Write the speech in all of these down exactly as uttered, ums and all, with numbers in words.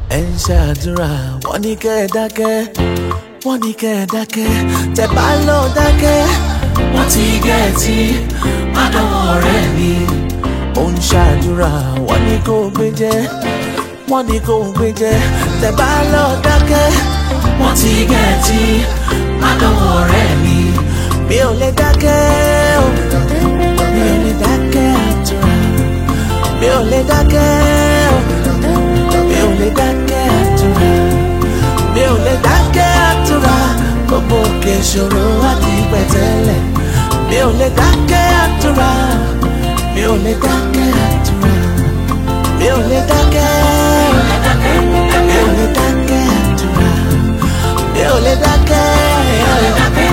ẹ ń ṣàdúrà wọ́n ní kẹ́ ẹ dákẹ́ wọ́n ní kẹ́ ẹ dákẹ́ tẹ́ bá lọ dákẹ́ wọ́n ti gẹ̀ẹ́tì má dánwò ọ̀rẹ́ mi. ó ń ṣàdúrà wọ́n ní kó gbé jẹ́ wọ́n ní kó gbé jẹ́ tẹ́ bá lọ dákẹ́ wọ́n ti gẹ̀ẹ́tì má dánwò ọ̀rẹ́ mi. mi ò lè dákẹ́ o mi ò lè dákẹ́ àdúrà mi ò lè dákẹ́ o mi ò lè dákẹ́ àdúrà mi ò lè dákẹ́ àdúrà gbogbo òkè ìṣòro àti pẹ̀tẹ́lẹ̀ mi ò lè dákẹ́ àdúrà mi ò lè dákẹ́ àdúrà mi ò lè dákẹ́ mi ò lè dákẹ́ àdúrà mi ò lè dákẹ́ mi ò lè dákẹ́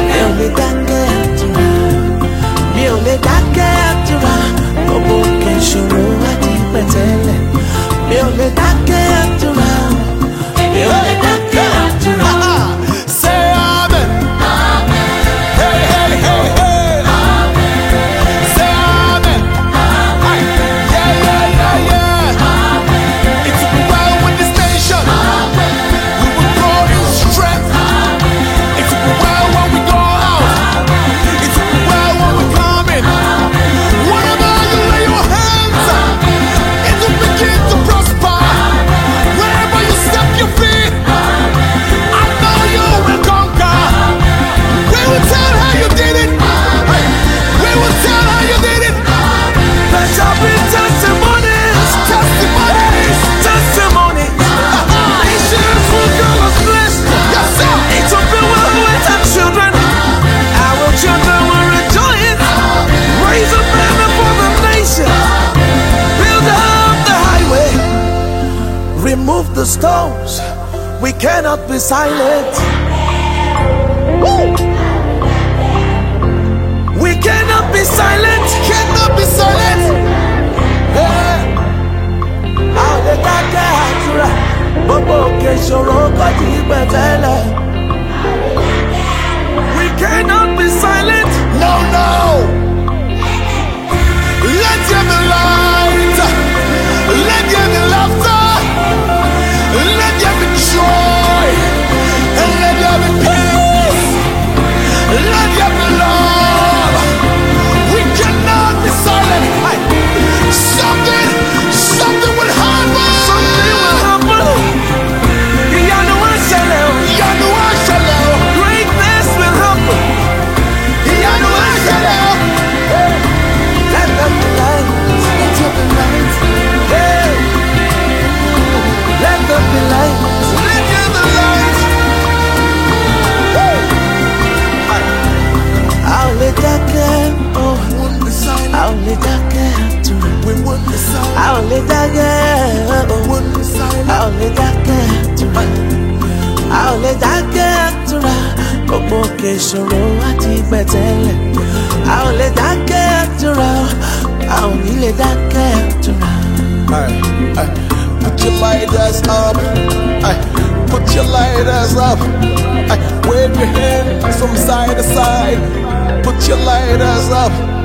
àdúrà mi ò lè dákẹ́ àdúrà gbogbo òkè ìṣòro àti pẹ̀tẹ́lẹ̀ mi ò lè dákẹ́ àdúrà mi ò lè dákẹ́ àdúrà. Say amen. Amen. Hey, hey, hey, hey. Amen. Say amen. Amen. Yeah, yeah, yeah, yeah. Amen. It will be well with this nation. Amen. We will grow in strength. Amen. It will be well when we go out. Amen. It will be well when we come in. Amen. Wherever you lay your hands, Amen. It will begin to prosper. Amen. Wherever you step your feet, I know you will conquer. We will tell how you did it. We will tell how you did it. There shall be testimonies, Testimonies. testimonies. Nations will call us blessed. Yes, sir. It will be well with our children. Our children will rejoice. Raise a banner for the nation. Build up the highway. Remove the stones. We cannot be silent. Woo! We cannot be silent. Cannot be silent. Àwọn lè dákẹ́ àdúrà gbogbo òkè ìṣòro kọjú ìgbẹ́tẹ́lẹ̀. We cannot be silent. No, no. Let there be light. Let there be laughter. Let there be joy. And let there be peace. Let there be love. We cannot be silent. Something, something will happen. Something will happen. Ìyanu wá ṣẹlẹ̀ o. Ìyanu wá ṣẹlẹ̀ o. Greatness will happen. Ìyanu wá ṣẹlẹ̀ o. Let there be light. Let there be light. Hey. Let there be light. Let there be light. Àwọn lè dákẹ́ o. Won't be silent. Àwọn lè dákẹ́ àdúrà. We won't be silent. Àwọn lè dákẹ́ o. Won't be silent. Àwọn lè dákẹ́ àdúrà. Àwọn lè dákẹ́ àdúrà. Gbogbo òkè ìṣòro àti pẹ̀tẹ́lẹ̀. Àwọn lè dákẹ́ àdúrà. Àwọn ní lè dákẹ́ àdúrà. Aye, aye. Put your lighters up. Aye. Put your lighters up. Aye. Wave your hand from side to side. Put your lighters up.